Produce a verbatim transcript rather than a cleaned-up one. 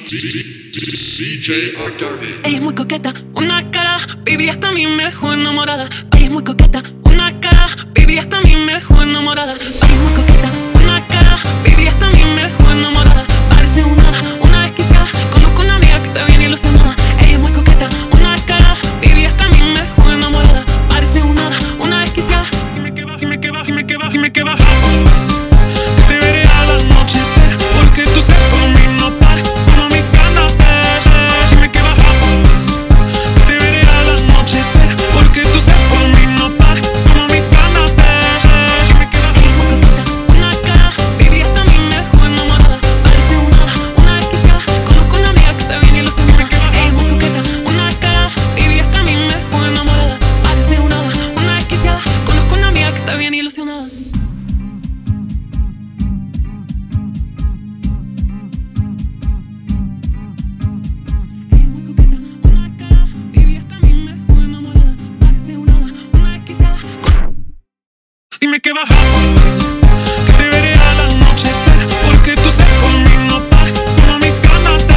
D J Octavio. Ella es muy coqueta, una cara, baby, hasta a mí me dejó enamorada. Ella es muy coqueta, una cara, baby, hasta a mí me dejó enamorada. Ella es muy coqueta, una cara, baby, hasta a mí me dejó enamorada. Parece una, una desquiciada, conozco una amiga que está bien ilusionada. Ella es muy coqueta, una cara, baby, hasta a mí me dejó enamorada. Parece una, una desquiciada. Dime que va, dime que va, dime que va, dime que va. Que te veré al anochecer, porque tú sé por mí no pares, como mis ganas de. Dime que va a poner, que te veré al anochecer, porque tú sé por mí no pares, como mis ganas de. Dime que va. Ella es muy coqueta, una cara, baby, hasta a mí me dejó enamorada. Parece una, una desquiciada, conozco una amiga que está bien ilusionada. Ella es muy coqueta, una cara, baby, hasta a mí me dejó enamorada. Parece una, una desquiciada, conozco una amiga que está bien ilusionada. Dime que vas a poner, que te veré al anochecer, porque tú sé por mí no pares, como mis ganas de.